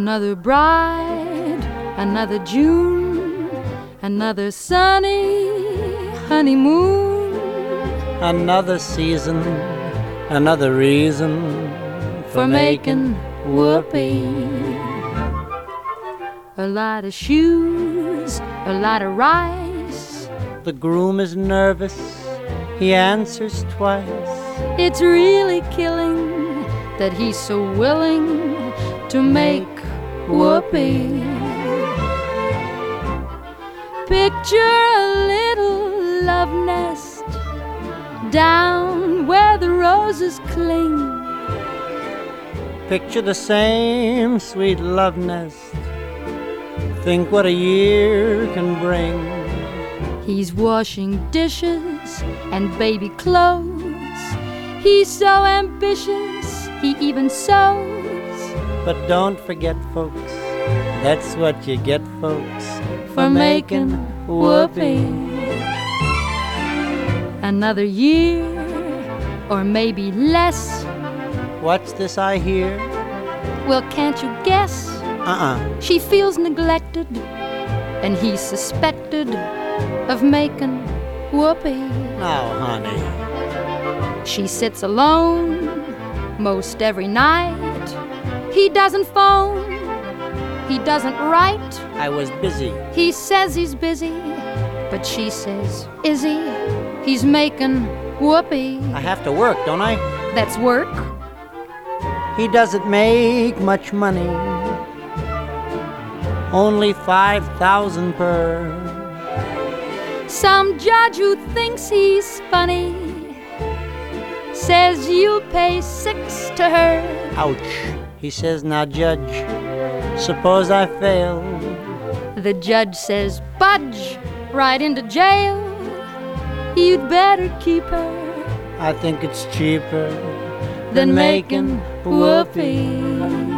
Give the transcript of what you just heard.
Another bride, another June, another sunny honeymoon. Another season, another reason for making whoopee. A lot of shoes, a lot of rice. The groom is nervous, he answers twice. It's really killing that he's so willing to make whoopee. Picture a little love nest down where the roses cling. Picture the same sweet love nest. Think what a year can bring. He's washing dishes and baby clothes. He's so ambitious, he even sews. But don't forget, folks, that's what you get, folks, for making whoopee. Another year, or maybe less. What's this I hear? Well, can't you guess? She feels neglected, and he's suspected of making whoopee. Now, honey. She sits alone most every night. He doesn't phone, he doesn't write. I was busy. He says he's busy, but she says, is he? He's making whoopee. I have to work, don't I? That's work. He doesn't make much money, only 5,000 per. Some judge who thinks he's funny says you'll pay 6 to her. Ouch. He says, now judge, suppose I fail. The judge says, budge, right into jail. You'd better keep her. I think it's cheaper than making whoopee.